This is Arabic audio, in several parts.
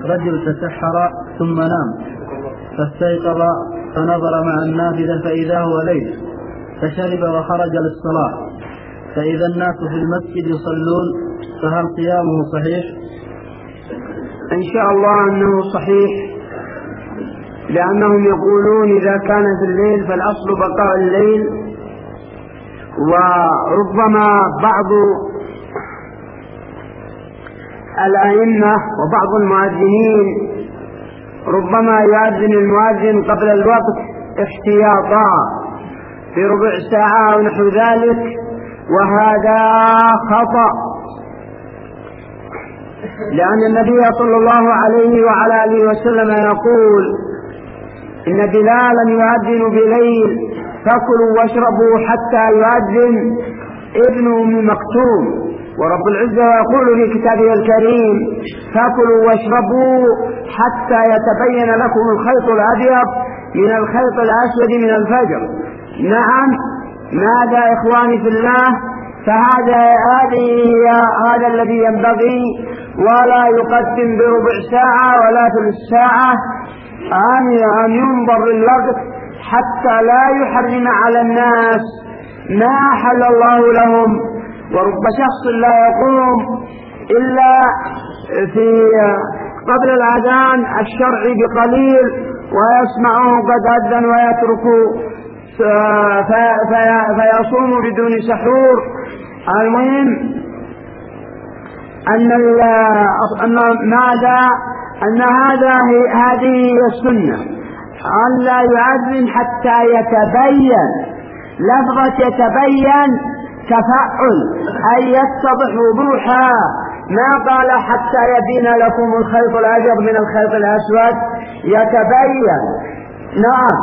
رجل تسحر ثم نام فاستيقظ فنظر مع النافذة فإذا هو ليل، فشرب وخرج للصلاة، فإذا الناس في المسجد يصلون، فهل صيامه صحيح؟ إن شاء الله أنه صحيح، لأنهم يقولون إذا كان في الليل فالأصل بقاء الليل. وربما بعض الأئمة وبعض المؤذنين ربما يؤذن المؤذن قبل الوقت احتياطا في ربع ساعة أو نحو ذلك، وهذا خطأ، لأن النبي صلى الله عليه وعلى آله وسلم يقول إن بلالا يؤذن بليل فكلوا واشربوا حتى يؤذن ابن أم مكتوم، ورب العزة يقول في كتابه الكريم فكلوا واشربوا حتى يتبين لكم الخيط الأبيض من الخيط الأسود من الفجر. نعم، ماذا إخواني في الله؟ هذا الذي ينبغي، ولا يقدم بربع ساعة ولا ثلث ساعة، أن ينظر للوقت حتى لا يحرم على الناس ما أحل الله لهم. ورب شخص لا يقوم إلا في قبل الأذان الشرعي بقليل ويسمعه قد أذن ويترك فيصوم بدون سحور. المهم أن هذه هي السنة، أن لا يؤذن حتى يتبين. لفظة يتبين تفعل، أي يتضح وضوحا، ما قال حتى يبين لكم الخيط الأبيض من الخيط الأسود، يتبين. نعم،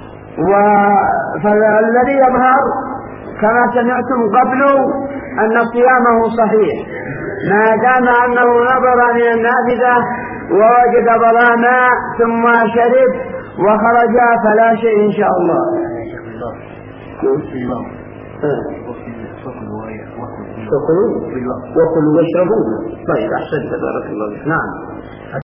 فالذي يظهر كما سمعتم قبل أن صيامه صحيح ما دام أنه نظر من النافذة ووجد ظلاما ثم شرب وخرج فلا شيء إن شاء الله. وكلوا واشربوا. طيب، أحسنت، بارك الله فيك. نعم.